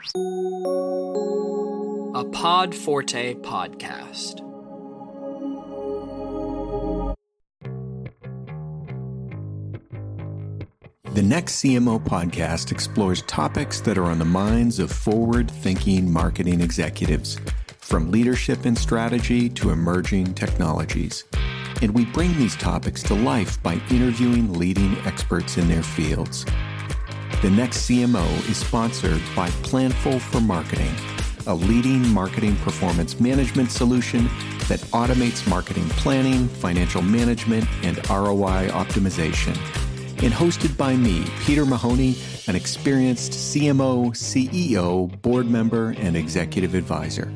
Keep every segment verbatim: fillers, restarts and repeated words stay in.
A Pod Forte podcast. The Next C M O podcast explores topics that are on the minds of forward-thinking marketing executives, from leadership and strategy to emerging technologies. And we bring these topics to life by interviewing leading experts in their fields. The Next C M O is sponsored by Planful for Marketing, a leading marketing performance management solution that automates marketing planning, financial management, and R O I optimization. And hosted by me, Peter Mahoney, an experienced C M O, C E O, board member, and executive advisor.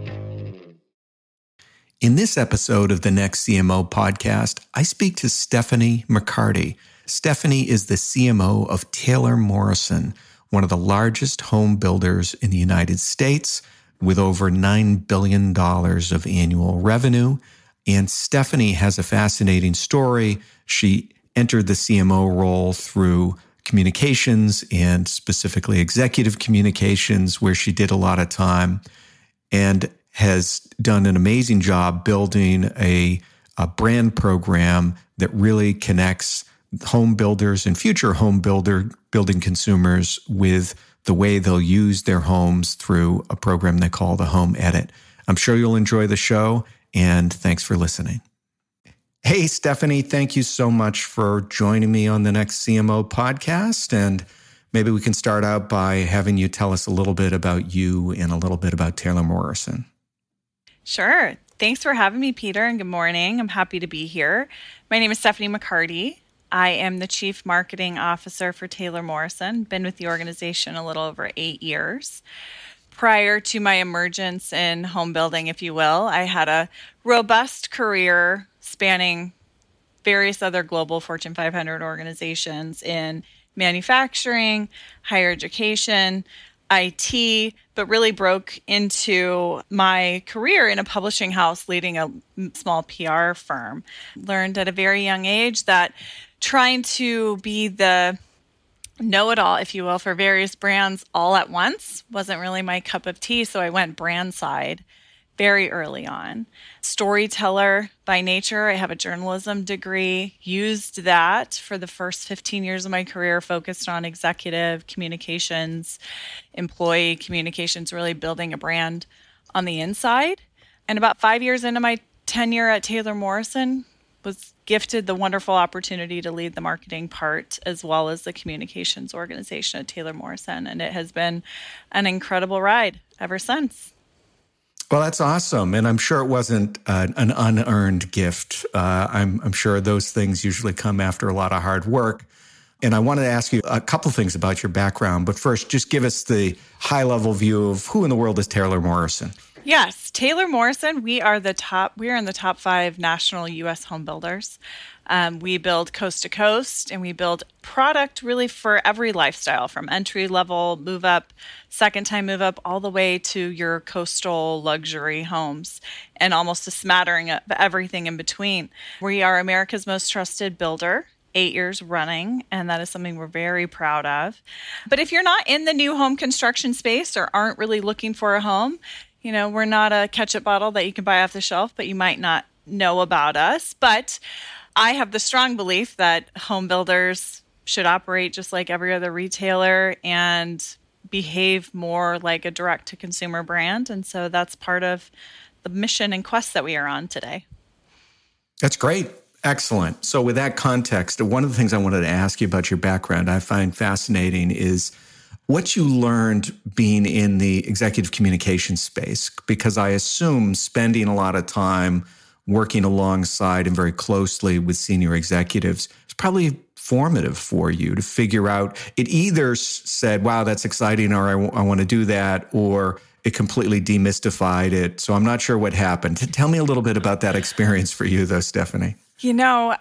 In this episode of the Next C M O podcast, I speak to Stephanie McCarty. Stephanie is the C M O of Taylor Morrison, one of the largest home builders in the United States, with over nine billion dollars of annual revenue. And Stephanie has a fascinating story. She entered the C M O role through communications and specifically executive communications, where she did a lot of time, and has done an amazing job building a, a brand program that really connects home builders and future home builder building consumers with the way they'll use their homes through a program they call the Home Edit. I'm sure you'll enjoy the show, and thanks for listening. Hey, Stephanie, thank you so much for joining me on the Next C M O podcast. And maybe we can start out by having you tell us a little bit about you and a little bit about Taylor Morrison. Sure. Thanks for having me, Peter, and good morning. I'm happy to be here. My name is Stephanie McCarty. I am the Chief Marketing Officer for Taylor Morrison. Been with the organization a little over eight years. Prior to my emergence in home building, if you will, I had a robust career spanning various other global Fortune five hundred organizations in manufacturing, higher education, I T, but really broke into my career in a publishing house leading a small P R firm. Learned at a very young age that trying to be the know-it-all, if you will, for various brands all at once wasn't really my cup of tea, so I went brand side very early on. Storyteller by nature. I have a journalism degree. Used that for the first fifteen years of my career, focused on executive communications, employee communications, really building a brand on the inside. And about five years into my tenure at Taylor Morrison, was gifted the wonderful opportunity to lead the marketing part as well as the communications organization at Taylor Morrison. And it has been an incredible ride ever since. Well, that's awesome. And I'm sure it wasn't uh, an unearned gift. Uh, I'm, I'm sure those things usually come after a lot of hard work. And I wanted to ask you a couple things about your background. But first, just give us the high-level view of who in the world is Taylor Morrison. Yes, Taylor Morrison, we are the top, we are in the top five national U S home builders. Um, we build coast to coast, and we build product really for every lifestyle, from entry level, move up, second time move up, all the way to your coastal luxury homes, and almost a smattering of everything in between. We are America's most trusted builder, eight years running, and that is something we're very proud of. But if you're not in the new home construction space or aren't really looking for a home, you know, we're not a ketchup bottle that you can buy off the shelf, but you might not know about us. But I have the strong belief that home builders should operate just like every other retailer and behave more like a direct-to-consumer brand. And so that's part of the mission and quest that we are on today. That's great. Excellent. So with that context, one of the things I wanted to ask you about your background I find fascinating is what you learned being in the executive communication space, because I assume spending a lot of time working alongside and very closely with senior executives is probably formative for you to figure out. It either said, wow, that's exciting, or I, w- I want to do that, or it completely demystified it. So I'm not sure what happened. Tell me a little bit about that experience for you, though, Stephanie. You know,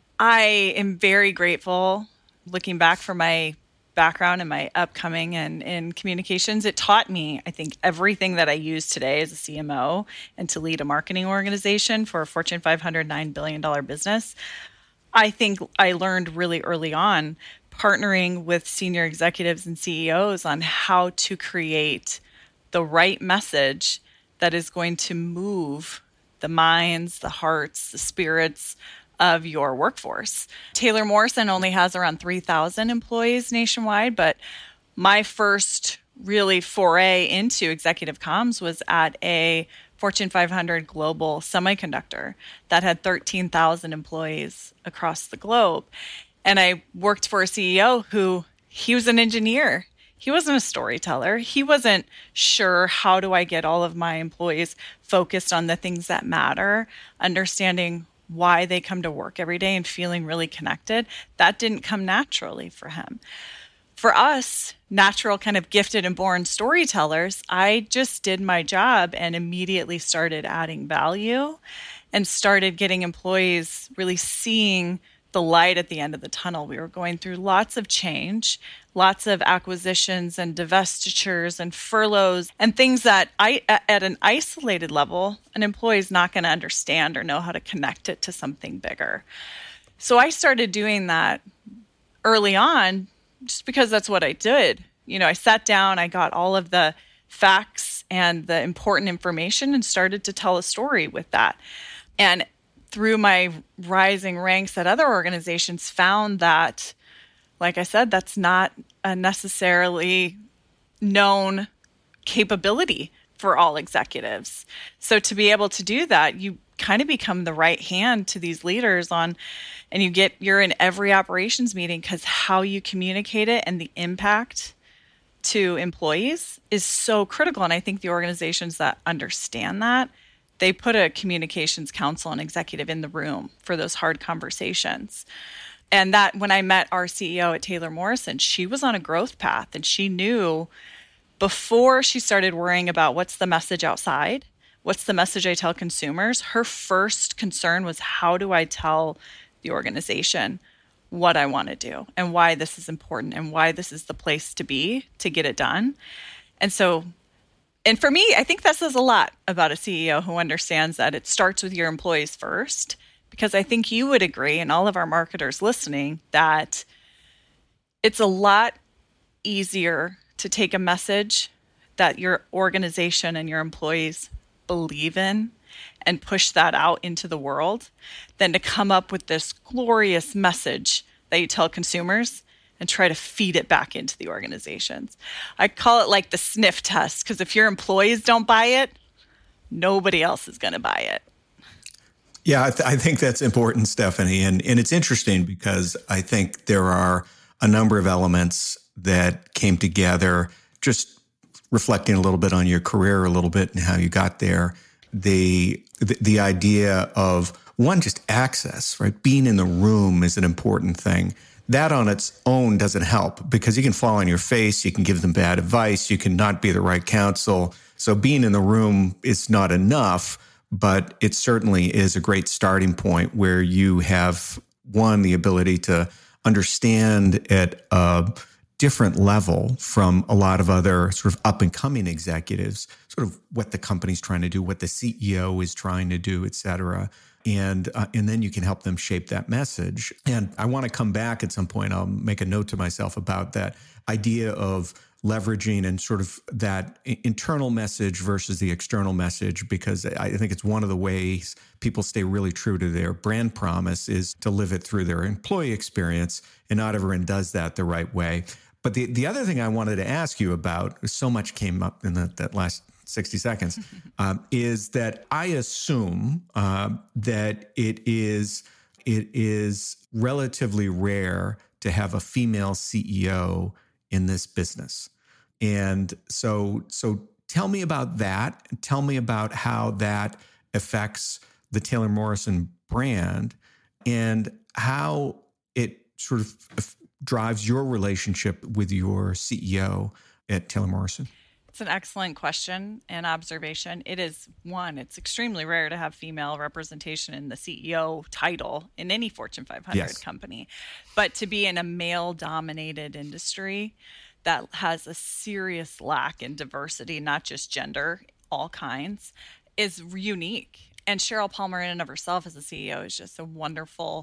I am very grateful looking back for my background and my upcoming and in communications. It taught me, I think, everything that I use today as a C M O and to lead a marketing organization for a Fortune five hundred nine billion dollars business. I think I learned really early on partnering with senior executives and C E Os on how to create the right message that is going to move the minds, the hearts, the spirits of your workforce. Taylor Morrison only has around three thousand employees nationwide, but my first really foray into executive comms was at a Fortune five hundred global semiconductor that had thirteen thousand employees across the globe. And I worked for a C E O who, he was an engineer. He wasn't a storyteller. He wasn't sure, how do I get all of my employees focused on the things that matter, understanding why they come to work every day and feeling really connected. That didn't come naturally for him. For us, natural kind of gifted and born storytellers, I just did my job and immediately started adding value and started getting employees really seeing the light at the end of the tunnel. We were going through lots of change, lots of acquisitions and divestitures and furloughs and things that I, at an isolated level, an employee is not going to understand or know how to connect it to something bigger. So I started doing that early on just because that's what I did. You know, I sat down, I got all of the facts and the important information and started to tell a story with that. And through my rising ranks at other organizations, found that, like I said, that's not a necessarily known capability for all executives. So to be able to do that, you kind of become the right hand to these leaders on, and you get, you're in every operations meeting because how you communicate it and the impact to employees is so critical. And I think the organizations that understand that, they put a communications counsel and executive in the room for those hard conversations. And that when I met our C E O at Taylor Morrison, she was on a growth path and she knew before she started worrying about what's the message outside, what's the message I tell consumers, her first concern was how do I tell the organization what I want to do and why this is important and why this is the place to be to get it done. And so And for me, I think that says a lot about a C E O who understands that it starts with your employees first, because I think you would agree, and all of our marketers listening, that it's a lot easier to take a message that your organization and your employees believe in and push that out into the world than to come up with this glorious message that you tell consumers and try to feed it back into the organizations. I call it like the sniff test, because if your employees don't buy it, nobody else is going to buy it. Yeah, I, th- I think that's important, Stephanie. And, and it's interesting because I think there are a number of elements that came together, just reflecting a little bit on your career a little bit and how you got there. The, the, the idea of, one, just access, right? Being in the room is an important thing. That on its own doesn't help because you can fall on your face, you can give them bad advice, you can not be the right counsel. So being in the room is not enough, but it certainly is a great starting point where you have, one, the ability to understand at a different level from a lot of other sort of up-and-coming executives, sort of what the company's trying to do, what the C E O is trying to do, et cetera. And uh, and then you can help them shape that message. And I want to come back at some point. I'll make a note to myself about that idea of leveraging and sort of that internal message versus the external message, because I think it's one of the ways people stay really true to their brand promise is to live it through their employee experience. And not everyone does that the right way. But the, the other thing I wanted to ask you about, so much came up in the, that last sixty seconds, um, is that I assume uh, that it is it is relatively rare to have a female C E O in this business. And so so tell me about that. Tell me about how that affects the Taylor Morrison brand and how it sort of drives your relationship with your C E O at Taylor Morrison. It's an excellent question and observation. It is, one, it's extremely rare to have female representation in the C E O title in any Fortune five hundred yes. company. But to be in a male-dominated industry that has a serious lack in diversity, not just gender, all kinds, is unique. And Sheryl Palmer in and of herself as a C E O is just a wonderful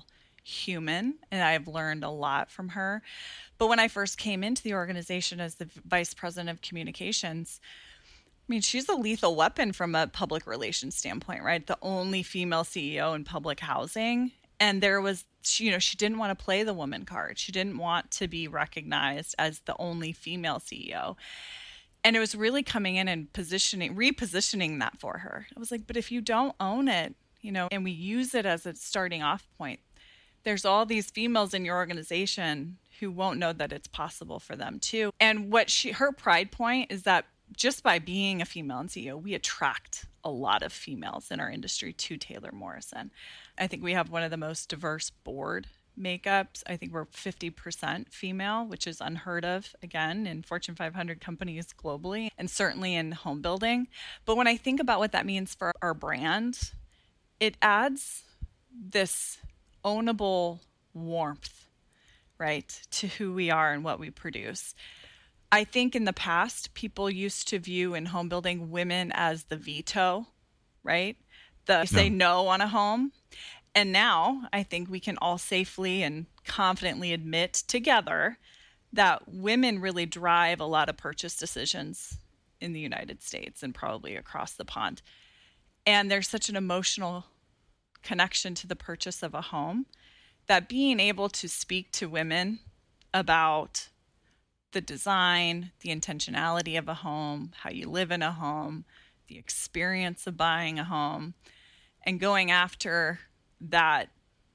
human, and I've learned a lot from her. But when I first came into the organization as the vice president of communications, I mean, she's a lethal weapon from a public relations standpoint, right? The only female C E O in public housing. And there was, you know, she didn't want to play the woman card. She didn't want to be recognized as the only female C E O. And it was really coming in and positioning, repositioning that for her. I was like, but if you don't own it, you know, and we use it as a starting off point, there's all these females in your organization who won't know that it's possible for them too. And what she, her pride point is that just by being a female in C E O, we attract a lot of females in our industry to Taylor Morrison. I think we have one of the most diverse board makeups. I think we're fifty percent female, which is unheard of, again, in Fortune five hundred companies globally, and certainly in home building. But when I think about what that means for our brand, it adds this ownable warmth, right, to who we are and what we produce. I think in the past, people used to view in home building women as the veto, right? The say no on a home. And now I think we can all safely and confidently admit together that women really drive a lot of purchase decisions in the United States and probably across the pond. And there's such an emotional connection to the purchase of a home that being able to speak to women about the design, the intentionality of a home, how you live in a home, the experience of buying a home, and going after that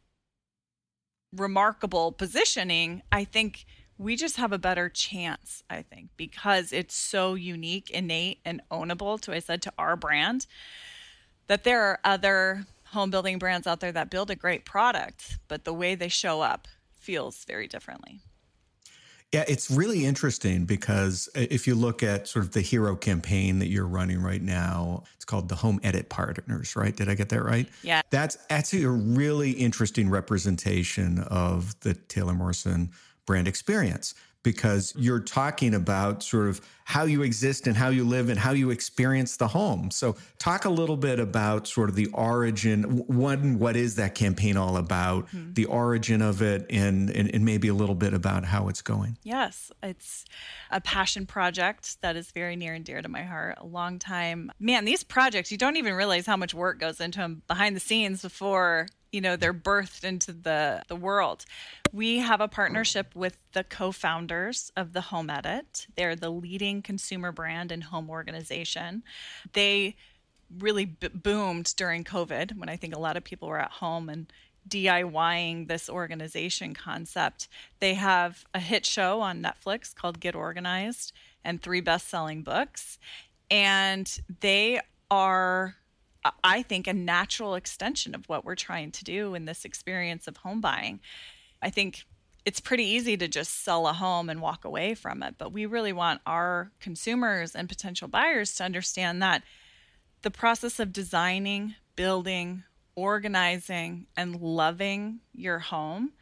remarkable positioning, I think we just have a better chance, I think, because it's so unique, innate, and ownable, to I said, to our brand, that there are other home building brands out there that build a great product, but the way they show up feels very differently. Yeah, it's really interesting because if you look at sort of the hero campaign that you're running right now, it's called the Home Edit Partners, right? Did I get that right? Yeah. That's actually a really interesting representation of the Taylor Morrison brand experience, because you're talking about sort of how you exist and how you live and how you experience the home. So talk a little bit about sort of the origin. One, what is that campaign all about, mm-hmm. the origin of it, and, and, and maybe a little bit about how it's going. Yes, it's a passion project that is very near and dear to my heart. A long time. Man, these projects, you don't even realize how much work goes into them behind the scenes before you know, they're birthed into the, the world. We have a partnership with the co-founders of the Home Edit. They're the leading consumer brand and home organization. They really b- boomed during COVID when I think a lot of people were at home and DIYing this organization concept. They have a hit show on Netflix called Get Organized and three best-selling books. And they are, I think, a natural extension of what we're trying to do in this experience of home buying. I think it's pretty easy to just sell a home and walk away from it, but we really want our consumers and potential buyers to understand that the process of designing, building, organizing, and loving your home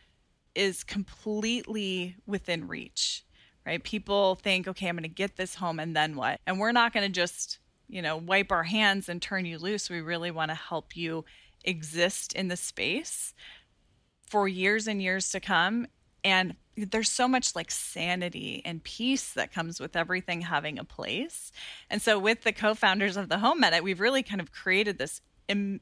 is completely within reach, right? People think, okay, I'm going to get this home and then what? And we're not going to just you know, wipe our hands and turn you loose. We really want to help you exist in the space for years and years to come. And there's so much like sanity and peace that comes with everything having a place. And so with the co-founders of the Home Edit, we've really kind of created this im-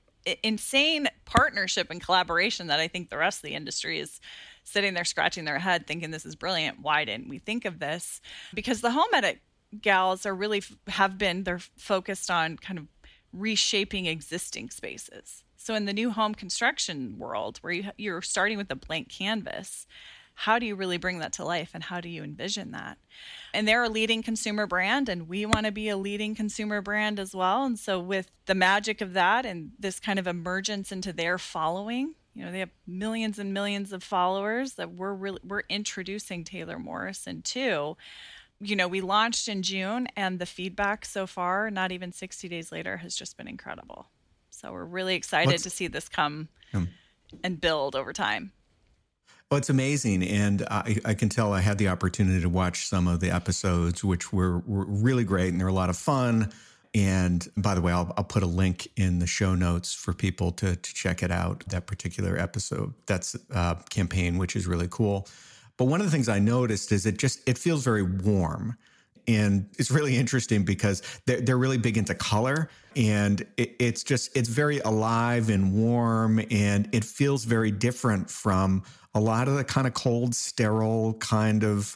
insane partnership and collaboration that I think the rest of the industry is sitting there scratching their head thinking this is brilliant. Why didn't we think of this? Because the Home Edit gals are really have been, they're focused on kind of reshaping existing spaces. So in the new home construction world where you, you're starting with a blank canvas, how do you really bring that to life and how do you envision that? And they're a leading consumer brand and we want to be a leading consumer brand as well. And so with the magic of that and this kind of emergence into their following, you know, they have millions and millions of followers that we're really, we're introducing Taylor Morrison to. You know, we launched in June and the feedback so far, not even sixty days later, has just been incredible. So we're really excited What's, to see this come um, and build over time. Well, it's amazing. And I, I can tell I had the opportunity to watch some of the episodes, which were, were really great and they're a lot of fun. And by the way, I'll, I'll put a link in the show notes for people to, to check it out, that particular episode, that's uh, campaign, which is really cool. But one of the things I noticed is it just, it feels very warm. And it's really interesting because they're, they're really big into color, and it, it's just, it's very alive and warm, and it feels very different from a lot of the kind of cold, sterile kind of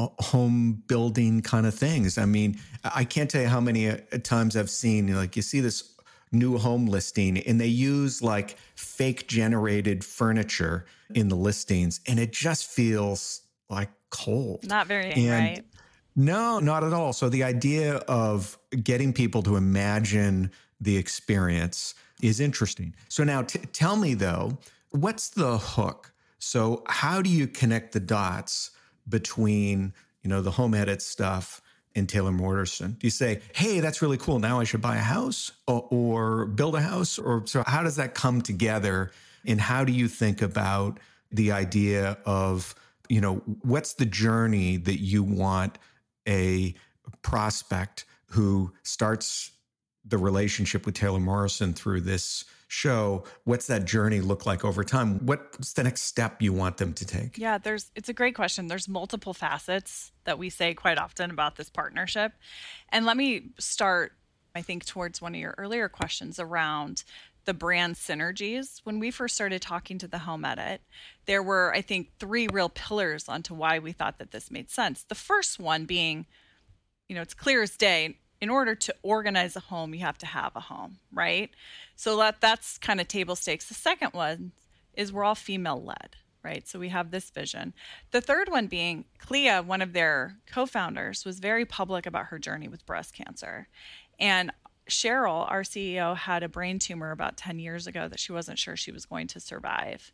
home building kind of things. I mean, I can't tell you how many times I've seen, you know, like you see this new home listing and they use like fake generated furniture in the listings, and it just feels like cold. Not very, and right? No, not at all. So the idea of getting people to imagine the experience is interesting. So now t- tell me though, what's the hook? So how do you connect the dots between, you know, the home edit stuff and Taylor Morrison? Do you say, hey, that's really cool, now I should buy a house or, or build a house? Or so how does that come together? And how do you think about the idea of, you know, what's the journey that you want a prospect who starts the relationship with Taylor Morrison through this show, what's that journey look like over time? What's the next step you want them to take? Yeah, there's it's a great question. There's multiple facets that we say quite often about this partnership. And let me start, I think, towards one of your earlier questions around the brand synergies. When we first started talking to the Home Edit, there were, I think, three real pillars onto why we thought that this made sense. The first one being, you know, it's clear as day, in order to organize a home, you have to have a home, right? So that that's kind of table stakes. The second one is we're all female-led, right? So we have this vision. The third one being Clea, one of their co-founders, was very public about her journey with breast cancer. And Cheryl, our C E O, had a brain tumor about ten years ago that she wasn't sure she was going to survive.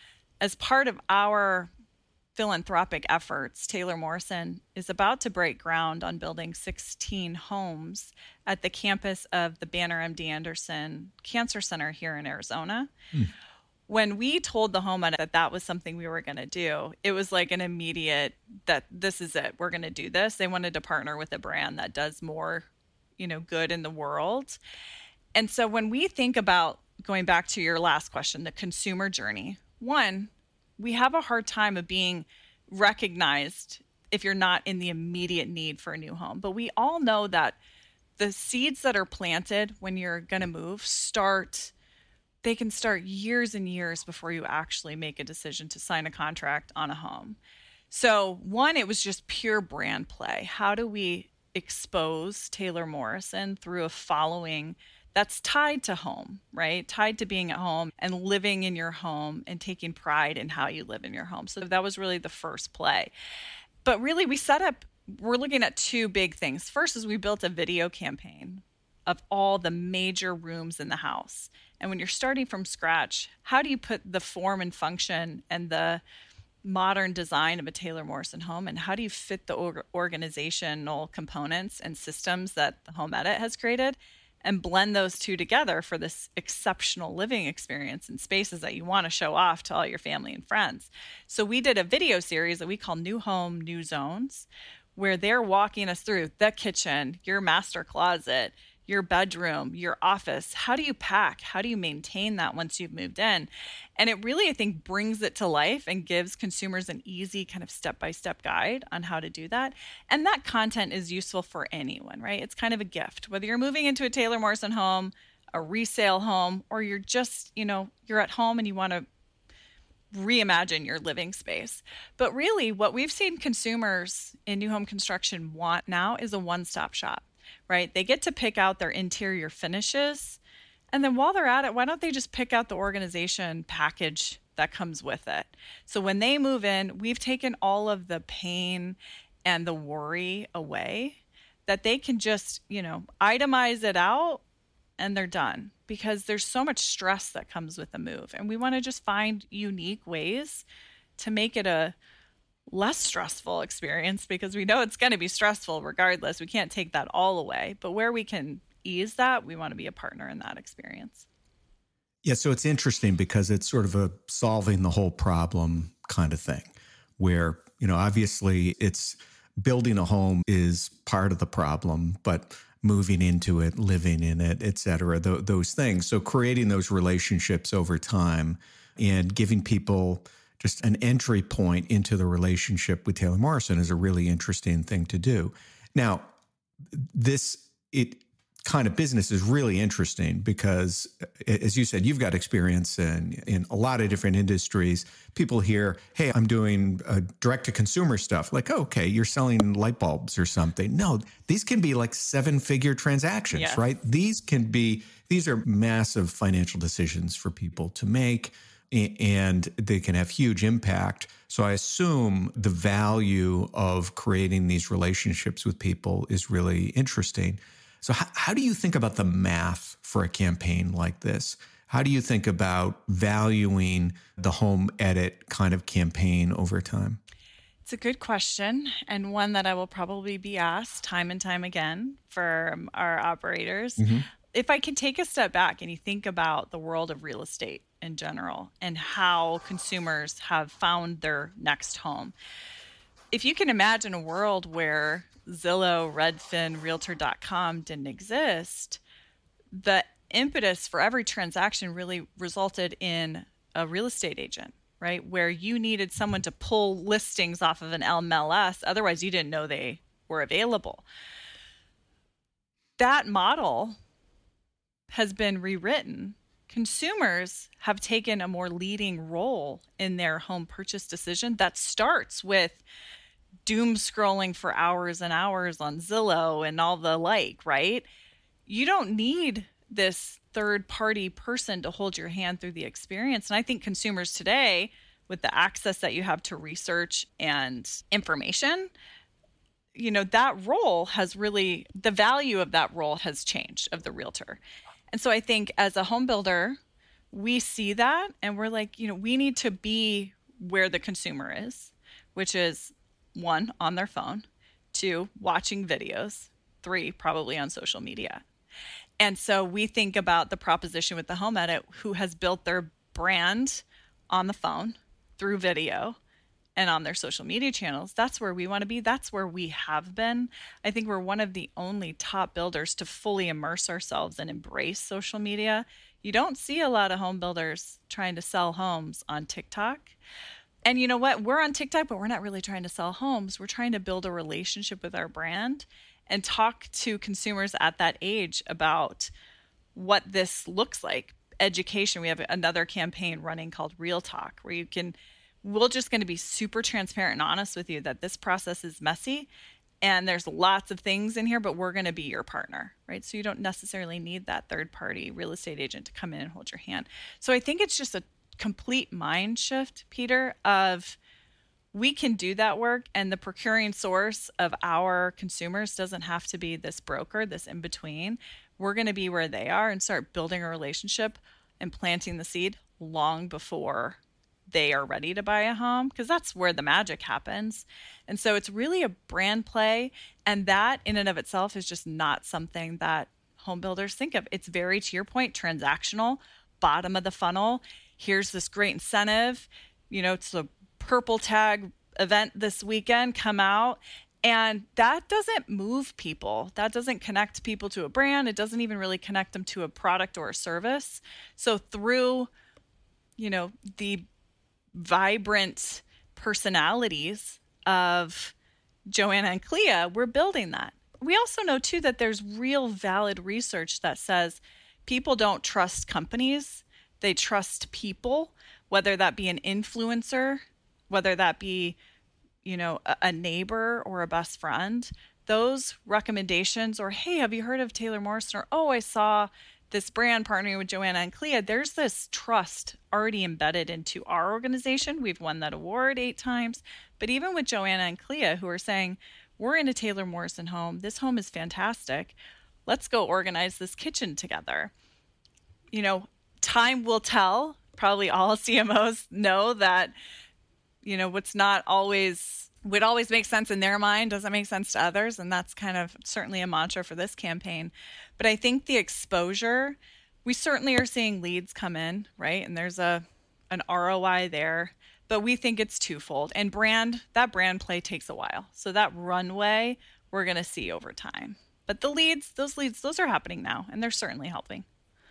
As part of our philanthropic efforts, Taylor Morrison is about to break ground on building sixteen homes at the campus of the Banner M D Anderson Cancer Center here in Arizona. Mm. When we told the Home Edit that that was something we were going to do, it was like an immediate, that this is it, we're going to do this. They wanted to partner with a brand that does more, you know, good in the world. And so when we think about, going back to your last question, the consumer journey, one, we have a hard time of being recognized if you're not in the immediate need for a new home. But we all know that the seeds that are planted when you're going to move start, they can start years and years before you actually make a decision to sign a contract on a home. So one, it was just pure brand play. How do we expose Taylor Morrison through a following that's tied to home, right? Tied to being at home and living in your home and taking pride in how you live in your home. So that was really the first play. But really, we set up, we're looking at two big things. First is we built a video campaign of all the major rooms in the house. And when you're starting from scratch, how do you put the form and function and the modern design of a Taylor Morrison home, and how do you fit the or- organizational components and systems that the Home Edit has created and blend those two together for this exceptional living experience in spaces that you want to show off to all your family and friends? So we did a video series that we call New Home, New Zones, where they're walking us through the kitchen, your master closet, your bedroom, your office. How do you pack? How do you maintain that once you've moved in? And it really, I think, brings it to life and gives consumers an easy kind of step-by-step guide on how to do that. And that content is useful for anyone, right? It's kind of a gift. Whether you're moving into a Taylor Morrison home, a resale home, or you're just, you know, you're at home and you want to reimagine your living space. But really, what we've seen consumers in new home construction want now is a one-stop shop. Right? They get to pick out their interior finishes. And then while they're at it, why don't they just pick out the organization package that comes with it? So when they move in, we've taken all of the pain and the worry away, that they can just, you know, itemize it out and they're done, because there's so much stress that comes with the move. And we want to just find unique ways to make it a less stressful experience, because we know it's going to be stressful regardless. We can't take that all away, but where we can ease that, we want to be a partner in that experience. Yeah, so it's interesting because it's sort of a solving the whole problem kind of thing, where, you know, obviously it's building a home is part of the problem, but moving into it, living in it, et cetera, th- those things. So creating those relationships over time and giving people just an entry point into the relationship with Taylor Morrison is a really interesting thing to do. Now, this it kind of business is really interesting because, as you said, you've got experience in, in a lot of different industries. People hear, hey, I'm doing uh, direct-to-consumer stuff. Like, oh, okay, you're selling light bulbs or something. No, these can be like seven-figure transactions, Yes. right? These can be, these are massive financial decisions for people to make, and they can have huge impact. So I assume the value of creating these relationships with people is really interesting. So how, how do you think about the math for a campaign like this? How do you think about valuing the home edit kind of campaign over time? It's a good question, and one that I will probably be asked time and time again from our operators. Mm-hmm. If I can take a step back and you think about the world of real estate in general and how consumers have found their next home. If you can imagine a world where Zillow, Redfin, Realtor dot com didn't exist, the impetus for every transaction really resulted in a real estate agent, right? Where you needed someone to pull listings off of an M L S. Otherwise, you didn't know they were available. That model has been rewritten. Consumers have taken a more leading role in their home purchase decision that starts with doom scrolling for hours and hours on Zillow and all the like, right? You don't need this third party person to hold your hand through the experience. And I think consumers today, with the access that you have to research and information, you know, that role has really, the value of that role has changed, of the realtor. And so I think as a home builder, we see that and we're like, you know, we need to be where the consumer is, which is one, on their phone, two, watching videos, three, probably on social media. And so we think about the proposition with the home edit, who has built their brand on the phone through video and on their social media channels. That's where we want to be. That's where we have been. I think we're one of the only top builders to fully immerse ourselves and embrace social media. You don't see a lot of home builders trying to sell homes on TikTok. And you know what? We're on TikTok, but we're not really trying to sell homes. We're trying to build a relationship with our brand and talk to consumers at that age about what this looks like. Education. We have another campaign running called Real Talk, where you can, we're just going to be super transparent and honest with you that this process is messy and there's lots of things in here, but we're going to be your partner, right? So you don't necessarily need that third party real estate agent to come in and hold your hand. So I think it's just a complete mind shift, Peter, of we can do that work, and the procuring source of our consumers doesn't have to be this broker, this in between. We're going to be where they are and start building a relationship and planting the seed long before they are ready to buy a home, because that's where the magic happens. And so it's really a brand play, and that in and of itself is just not something that home builders think of. It's very, to your point, transactional, bottom of the funnel. Here's this great incentive. You know, it's a purple tag event this weekend, come out. And that doesn't move people. That doesn't connect people to a brand. It doesn't even really connect them to a product or a service. So through, you know, the vibrant personalities of Joanna and Clea, we're building that. We also know too that there's real valid research that says people don't trust companies. They trust people, whether that be an influencer, whether that be, you know, a, a neighbor or a best friend. Those recommendations, or, hey, have you heard of Taylor Morrison? Or, oh, I saw this brand partnering with Joanna and Clea. There's this trust already embedded into our organization. We've won that award eight times. But even with Joanna and Clea, who are saying, we're in a Taylor Morrison home. This home is fantastic. Let's go organize this kitchen together. You know, time will tell. Probably all C M Os know that, you know, what's not always, would always make sense in their mind doesn't make sense to others. And that's kind of certainly a mantra for this campaign. But I think the exposure, we certainly are seeing leads come in, right? And there's a an R O I there, but we think it's twofold. And brand, that brand play takes a while. So that runway we're going to see over time. But the leads, those leads, those are happening now, and they're certainly helping.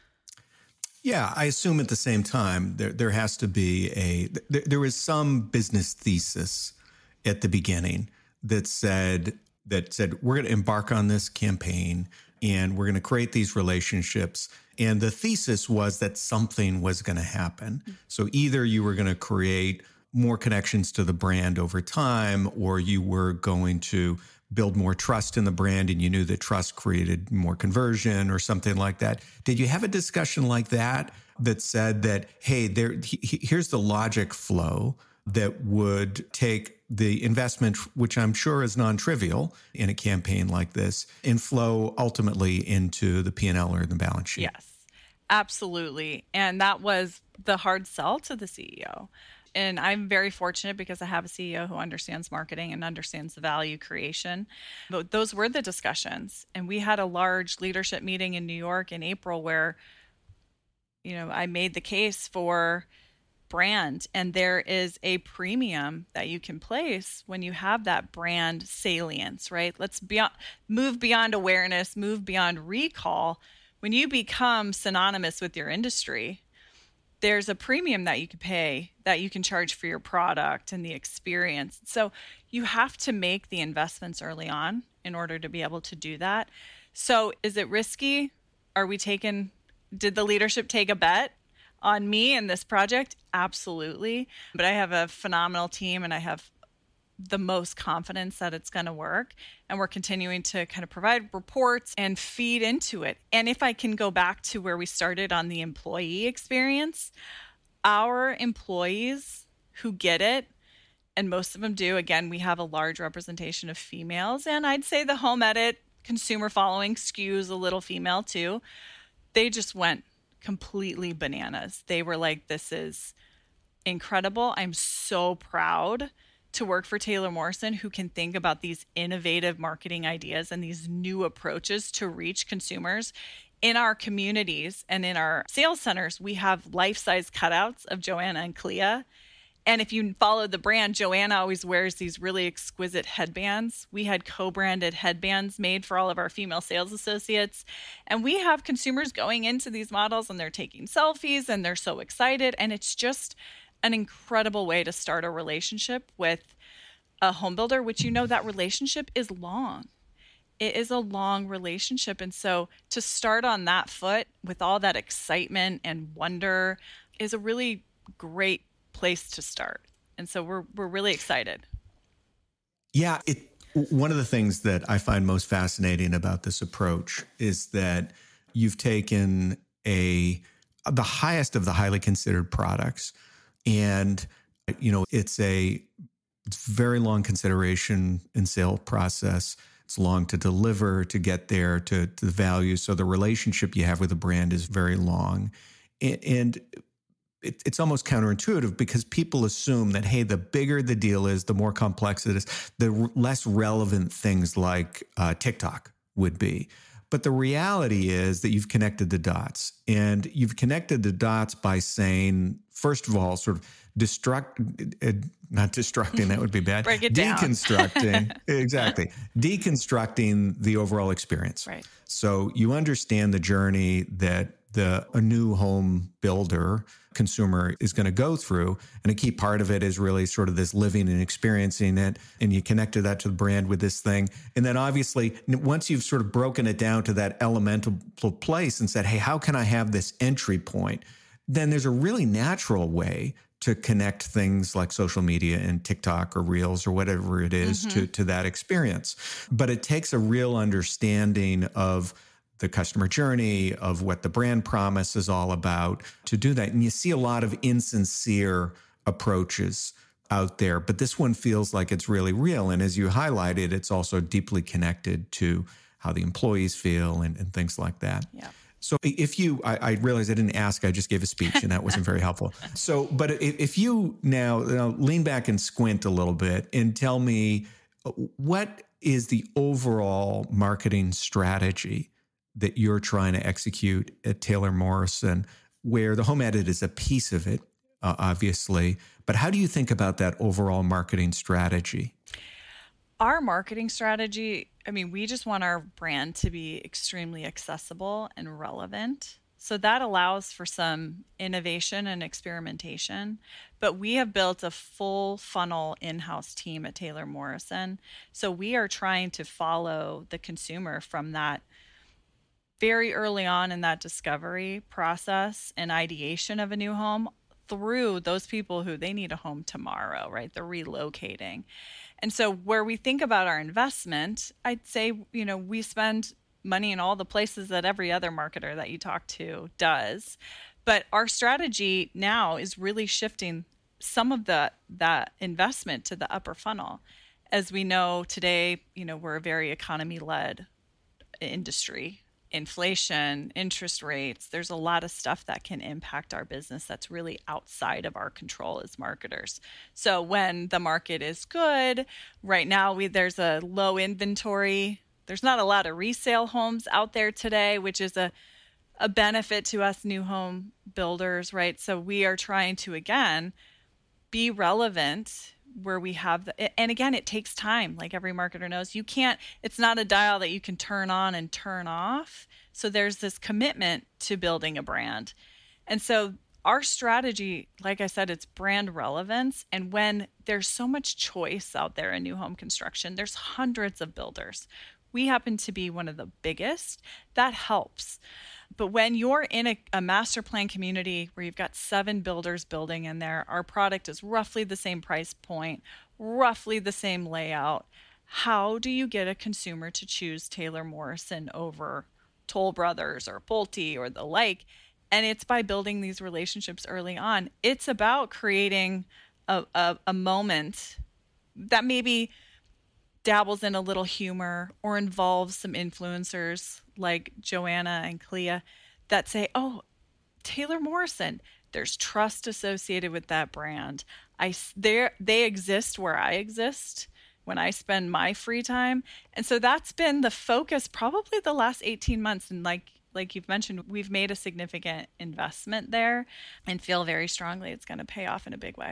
Yeah, I assume at the same time there there has to be a there, there was some business thesis at the beginning that said that said we're going to embark on this campaign and we're going to create these relationships, and the thesis was that something was going to happen. So either you were going to create more connections to the brand over time, or you were going to build more trust in the brand, and you knew that trust created more conversion or something like that. Did you have a discussion like that that said that, hey, there, he, here's the logic flow that would take the investment, which I'm sure is non-trivial in a campaign like this, and flow ultimately into the P and L or the balance sheet? Yes, absolutely. And that was the hard sell to the C E O. And I'm very fortunate because I have a C E O who understands marketing and understands the value creation. But those were the discussions. And we had a large leadership meeting in New York in April where, you know, I made the case for brand. And there is a premium that you can place when you have that brand salience, right? Let's beyond, move beyond awareness, move beyond recall. When you become synonymous with your industry, there's a premium that you can pay, that you can charge for your product and the experience. So you have to make the investments early on in order to be able to do that. So is it risky? Are we taking, did the leadership take a bet on me and this project? Absolutely. But I have a phenomenal team and I have the most confidence that it's going to work. And we're continuing to kind of provide reports and feed into it. And if I can go back to where we started on the employee experience, our employees who get it, and most of them do, again, we have a large representation of females, and I'd say the home edit consumer following skews a little female too. They just went completely bananas. They were like, this is incredible. I'm so proud to work for Taylor Morrison, who can think about these innovative marketing ideas and these new approaches to reach consumers. In our communities and in our sales centers, we have life-size cutouts of Joanna and Clea. And if you follow the brand, Joanna always wears these really exquisite headbands. We had co-branded headbands made for all of our female sales associates. And we have consumers going into these models and they're taking selfies and they're so excited. And it's just an incredible way to start a relationship with a home builder, which you know that relationship is long. It is a long relationship. And so to start on that foot with all that excitement and wonder is a really great place to start. And so we're we're really excited. Yeah, it one of the things that I find most fascinating about this approach is that you've taken a the highest of the highly considered products. And, you know, it's a it's very long consideration and sale process. It's long to deliver, to get there, to, to the value. So the relationship you have with the brand is very long. And, and it, it's almost counterintuitive because people assume that, hey, the bigger the deal is, the more complex it is, the less relevant things like uh, TikTok would be. But the reality is that you've connected the dots, and you've connected the dots by saying, first of all, sort of destruct, uh, not destructing, that would be bad. Break it down. Deconstructing, exactly. Deconstructing the overall experience. Right. So you understand the journey that the a new home builder consumer is going to go through. And a key part of it is really sort of this living and experiencing it. And you connected that to the brand with this thing. And then obviously, once you've sort of broken it down to that elemental place and said, hey, how can I have this entry point? Then there's a really natural way to connect things like social media and TikTok or Reels or whatever it is mm-hmm. to, to that experience. But it takes a real understanding of the customer journey, of what the brand promise is all about to do that. And you see a lot of insincere approaches out there, but this one feels like it's really real. And as you highlighted, it's also deeply connected to how the employees feel and, and things like that. Yeah. So if you, I, I realized I didn't ask, I just gave a speech and that wasn't very helpful. So, but if, if you now you know, lean back and squint a little bit and tell me what is the overall marketing strategy that you're trying to execute at Taylor Morrison, where the home edit is a piece of it, uh, obviously, but how do you think about that overall marketing strategy? Our marketing strategy, I mean, we just want our brand to be extremely accessible and relevant. So that allows for some innovation and experimentation. But we have built a full funnel in-house team at Taylor Morrison. So we are trying to follow the consumer from that very early on in that discovery process and ideation of a new home through those people who they need a home tomorrow, right? They're relocating. And so where we think about our investment, I'd say, you know, we spend money in all the places that every other marketer that you talk to does. But our strategy now is really shifting some of the that investment to the upper funnel. As we know today, you know, we're a very economy-led industry. Inflation, interest rates, there's a lot of stuff that can impact our business that's really outside of our control as marketers. So when the market is good, right now we there's a low inventory. There's not a lot of resale homes out there today, which is a a benefit to us new home builders, right? So we are trying to, again, be relevant where we have the, and again, it takes time. Like every marketer knows, you can't, it's not a dial that you can turn on and turn off. So there's this commitment to building a brand. And so our strategy, like I said, it's brand relevance. And when there's so much choice out there in new home construction, there's hundreds of builders. We happen to be one of the biggest. That helps. But when you're in a, a master plan community where you've got seven builders building in there, our product is roughly the same price point, roughly the same layout. How do you get a consumer to choose Taylor Morrison over Toll Brothers or Pulte or the like? And it's by building these relationships early on. It's about creating a, a, a moment that maybe dabbles in a little humor or involves some influencers like Joanna and Clea that say, oh, Taylor Morrison, there's trust associated with that brand. I, they exist where I exist when I spend my free time. And so that's been the focus probably the last eighteen months. And like like you've mentioned, we've made a significant investment there and feel very strongly it's going to pay off in a big way.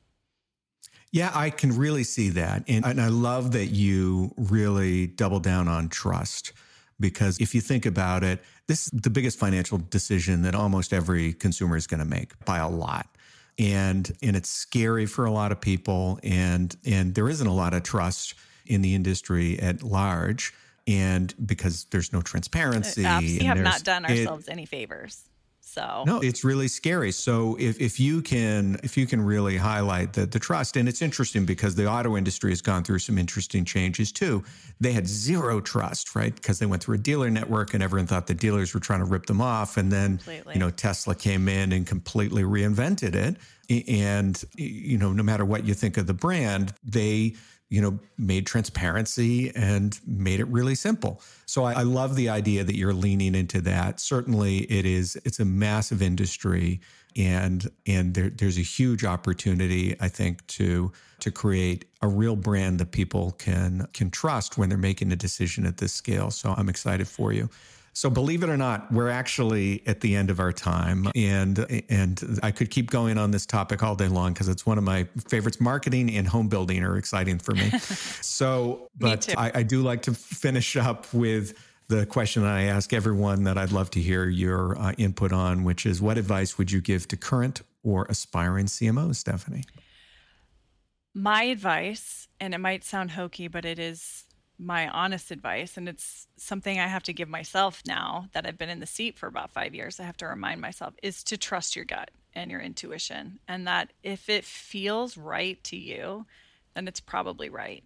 Yeah, I can really see that. And, and I love that you really double down on trust, because if you think about it, this is the biggest financial decision that almost every consumer is going to make by a lot. And and it's scary for a lot of people. And, and there isn't a lot of trust in the industry at large. And because there's no transparency. We have not done it, ourselves any favors. So no, it's really scary. So if, if you can if you can really highlight the, the trust, and it's interesting because the auto industry has gone through some interesting changes too. They had zero trust, right? Because they went through a dealer network and everyone thought the dealers were trying to rip them off. And then, completely. you know, Tesla came in and completely reinvented it. And, you know, no matter what you think of the brand, they you know, made transparency and made it really simple. So I, I love the idea that you're leaning into that. Certainly it is, it's a massive industry, and and there, there's a huge opportunity, I think, to to create a real brand that people can can trust when they're making a decision at this scale. So I'm excited for you. So believe it or not, we're actually at the end of our time, and and I could keep going on this topic all day long because it's one of my favorites. Marketing and home building are exciting for me. So, but I, I do like to finish up with the question that I ask everyone that I'd love to hear your uh, input on, which is, what advice would you give to current or aspiring C M Os, Stephanie? My advice, and it might sound hokey, but it is my honest advice, and it's something I have to give myself now that I've been in the seat for about five years. I have to remind myself, is to trust your gut and your intuition, and that if it feels right to you, then it's probably right.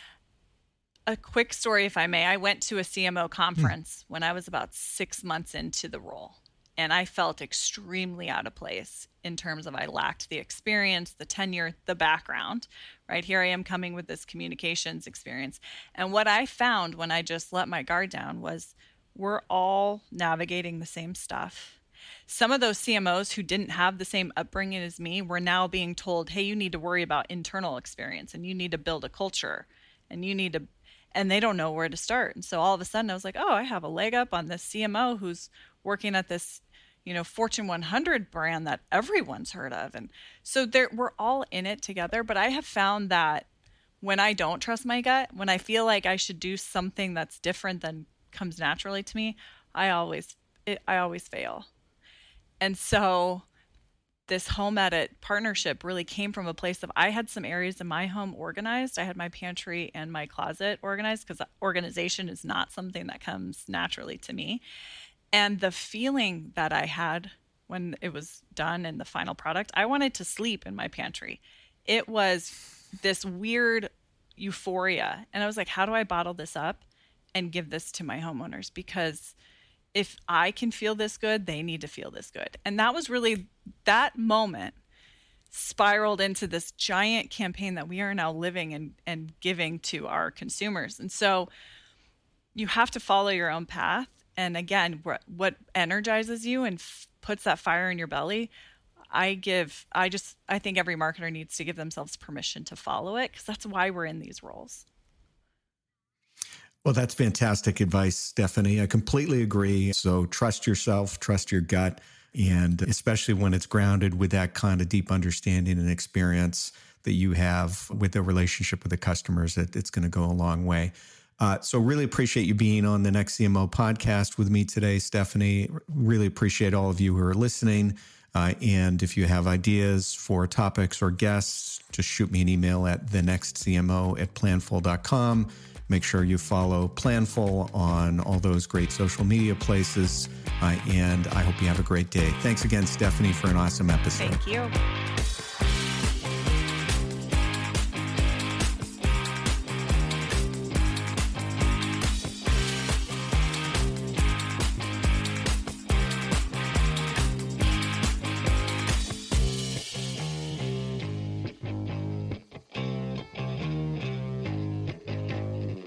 A quick story, if I may. I went to a C M O conference mm. when I was about six months into the role, and I felt extremely out of place in terms of I lacked the experience, the tenure, the background, right? Here I am coming with this communications experience. And what I found when I just let my guard down was we're all navigating the same stuff. Some of those C M Os who didn't have the same upbringing as me were now being told, hey, you need to worry about internal experience and you need to build a culture and you need to, and they don't know where to start. And so all of a sudden I was like, oh, I have a leg up on this C M O who's working at this, you know, Fortune one hundred brand that everyone's heard of. And so there, we're all in it together. But I have found that when I don't trust my gut, when I feel like I should do something that's different than comes naturally to me, I always it, I always fail. And so this home edit partnership really came from a place of I had some areas in my home organized. I had my pantry and my closet organized because organization is not something that comes naturally to me. And the feeling that I had when it was done in the final product, I wanted to sleep in my pantry. It was this weird euphoria. And I was like, how do I bottle this up and give this to my homeowners? Because if I can feel this good, they need to feel this good. And that was really, that moment spiraled into this giant campaign that we are now living and, and giving to our consumers. And so you have to follow your own path. And again, what, what energizes you and f- puts that fire in your belly, I give, I just, I think every marketer needs to give themselves permission to follow it, because that's why we're in these roles. Well, that's fantastic advice, Stephanie. I completely agree. So trust yourself, trust your gut, and especially when it's grounded with that kind of deep understanding and experience that you have with the relationship with the customers, that it's going to go a long way. Uh, so really appreciate you being on the Next C M O podcast with me today, Stephanie. Really appreciate all of you who are listening. Uh, and if you have ideas for topics or guests, just shoot me an email at the next C M O at planful dot com. Make sure you follow Planful on all those great social media places. Uh, and I hope you have a great day. Thanks again, Stephanie, for an awesome episode. Thank you.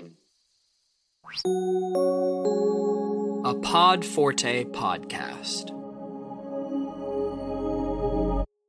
A Pod Forte podcast.